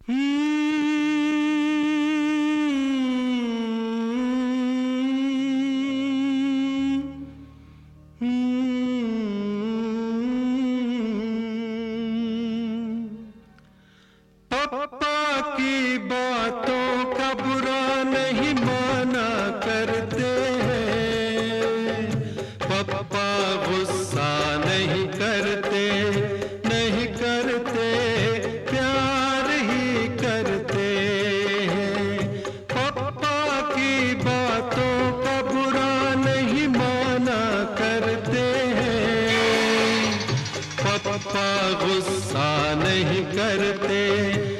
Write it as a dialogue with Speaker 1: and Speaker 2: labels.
Speaker 1: पापा की बातों का बुरा नहीं माना करते हैं। पापा गुस्सा नहीं करते, नहीं करते, प्यार ही करते हैं। पापा की बातों का बुरा नहीं माना करते हैं। पापा गुस्सा नहीं करते,